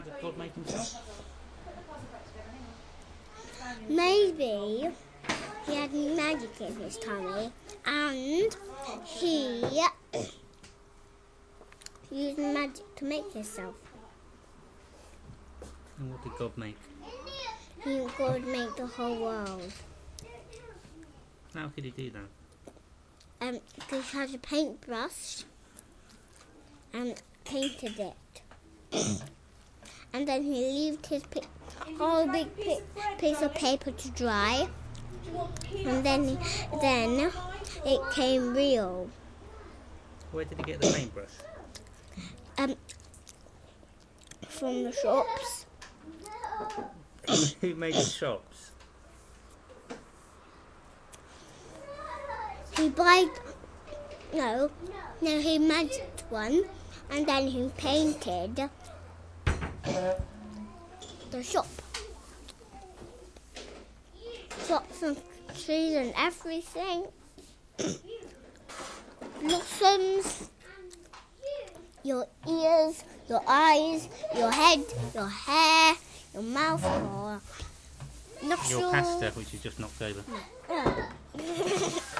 that God made himself? Maybe he had magic in his tummy and he used magic to make himself. And what did God make? God made the whole world. How could he do that? Because he had a paintbrush and painted it. And then he left his whole big piece of paper to dry. And then it came real. Where did he get the paintbrush? From the shops. Who made the shops? He magicked one, and then he painted the shop. Shops and trees and everything. Blossoms. Your ears, your eyes, your head, your hair, your mouth, your nostrils. Your pasta, which is just knocked over.